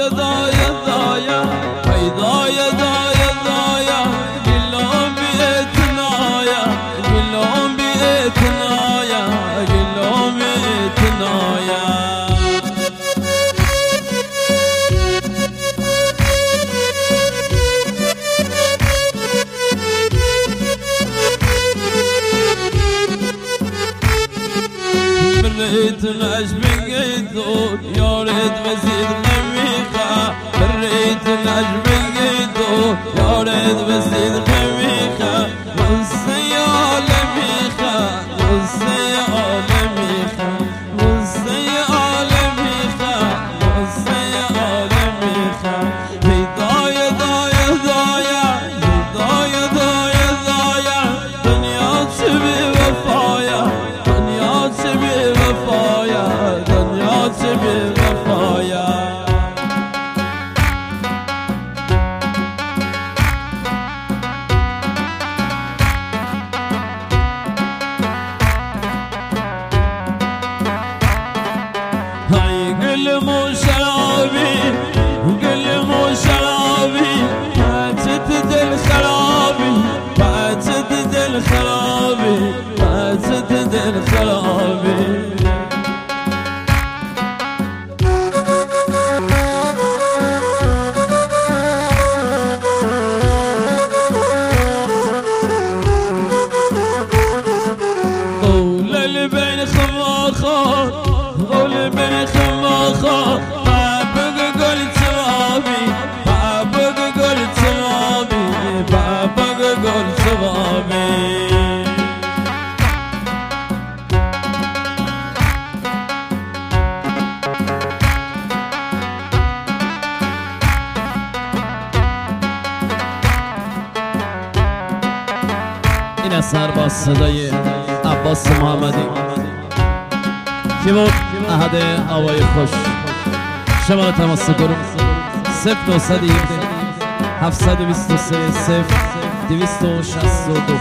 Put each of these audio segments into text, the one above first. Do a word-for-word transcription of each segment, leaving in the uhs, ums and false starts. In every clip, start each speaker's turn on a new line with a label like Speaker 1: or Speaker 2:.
Speaker 1: دایا دایا دایا ای دایا دایا دایا گلام بی اتنایا گلام بی اتنایا گلام بی اتنایا بريت العجب قيدو يا ريت بزيد خميخة بريت العجب قيدو يا ريت بزيد خميخة نصي يا لميخة نصي يا لميخة نصي يا لميخة نصي يا لميخة هدايا دايا دايا هدايا دايا دايا دنيا تبي وفايا دنيا تبي وفايا دنيا تبي وفايا هاي قل مو شرابي قل مو شرابي فاتت دل خرابي فاتت دل خرابي فاتت دل خرابي قول البين خماخات قول بين خماخات بابك قلت رابي بابك قلت رابي بابك قلت رابي این اثر با صدای عباس محمدی کی بود؟ احد هوای خوش شما را تماس کنم صفر نهصد و هفده هفتصد و بیست و سه صفر دویست و شصت و دو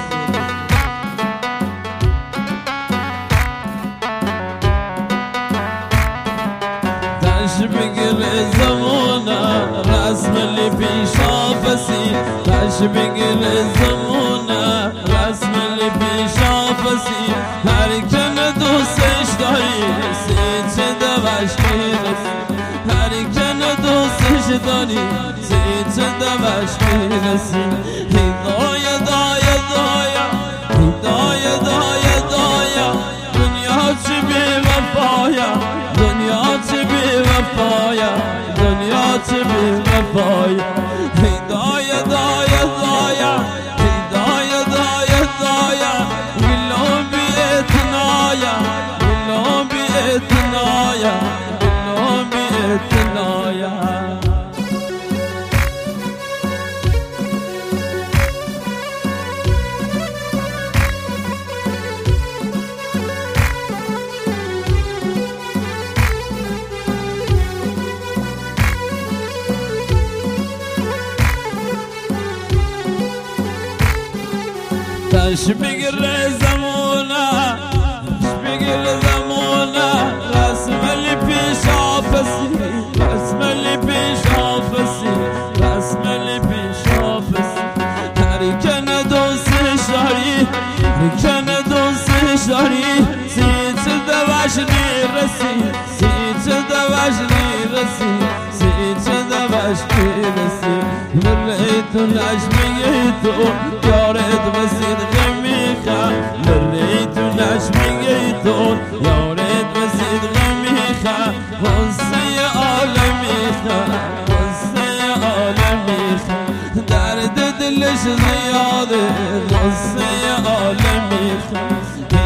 Speaker 1: تش بگیر زمانه رسم لی پیش آفسی تش بگیر زمانه رسم لی پیش آفسی هر کن دوستش داری سی چه دوش میرسی هر کن دوستش داری سی چه دوش میرسی هدایا دایا دایا هدایا دایا دایا دنیا چه بی وفایا دنیا چه بی وفایا دنیا چه بی وفایا هدایا دایا دایا هدایا دایا دایا گلام بی اتنایا گلام بی اتنایا گلام بی اتنایا تش بگیر زمانه تش بگیر زمانه رسم لی پیش آفسی رسم لی پیش آفسی رسم لی پیش آفسی هر کن دوستش داری هر کن دوستش داری سی چه دوش نیرسی سی چه دوش نیرسی سی چه دوش نیرسی مريت العجب قيتو يا ريت بزيد غميخة مريت العجب قيتو يا ريت بزيد غميخة وصي عالميخة وصي عالميخة درد دلش زيادة وصي عالميخة